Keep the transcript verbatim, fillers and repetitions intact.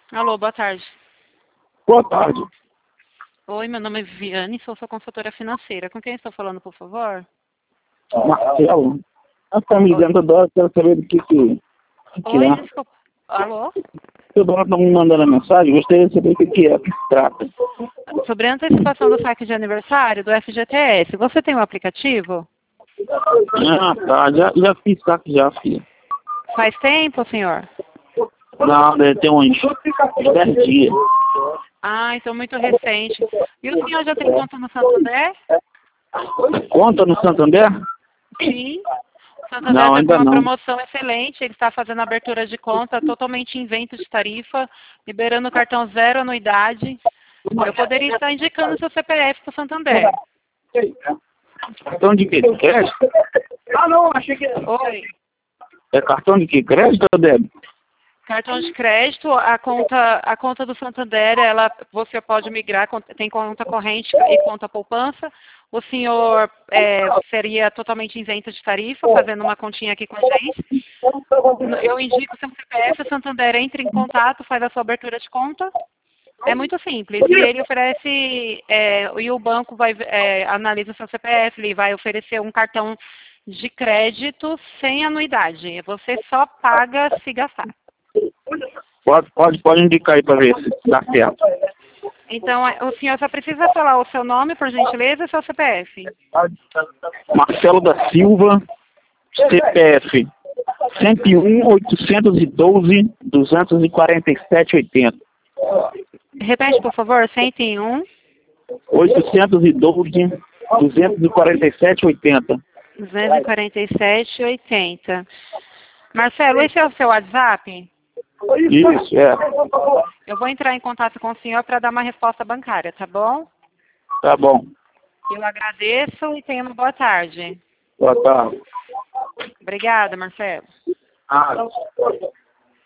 Alô, boa tarde. Boa tarde. Oi, meu nome é Viviane, sou sua consultora financeira. Com quem estou falando, por favor? Marcelo. A família Oi, toda hora, quero saber do que que, que Oi, é. desculpa. Alô? Toda hora estão me mandando a mensagem, gostaria de saber o que que é, o que se trata. Sobre a antecipação do saque de aniversário do F G T S, você tem um aplicativo? Ah, tá, já, já fiz saque já, filha. Faz tempo, senhor? Não, deve ter uns dez dias. Ah, então muito recente. E o senhor já tem conta no Santander? Conta no Santander? Sim. O Santander Não, está com ainda uma não. promoção excelente. Ele está fazendo abertura de conta totalmente isento de tarifa, liberando o cartão zero anuidade. Eu poderia estar indicando seu C P F para o Santander. Cartão de quê? Crédito? Ah, não, achei que... Oi. É cartão de quê? Crédito ou débito? Cartão de crédito, a conta, a conta do Santander, ela, você pode migrar, tem conta corrente e conta poupança. O senhor é, seria totalmente isento de tarifa, fazendo uma continha aqui com a gente. Eu indico o seu C P F, o Santander entra em contato, faz a sua abertura de conta. É muito simples. E ele oferece, é, e o banco vai, é, analisa o seu C P F, ele vai oferecer um cartão de crédito sem anuidade. Você só paga se gastar. Pode, pode, pode indicar aí para ver se dá certo. Então, o senhor só precisa falar o seu nome, por gentileza, e seu C P F. Marcelo da Silva, C P F cento e um, oitocentos e doze, duzentos e quarenta e sete, oitenta. Repete, por favor, cento e um, oitocentos e doze, duzentos e quarenta e sete, oitenta. duzentos e quarenta e sete, oitenta. Marcelo, esse é o seu WhatsApp? Isso, é. Eu vou entrar em contato com o senhor para dar uma resposta bancária, tá bom? Tá bom. Eu agradeço e tenha uma boa tarde. Boa tarde. Obrigada, Marcelo. Ah.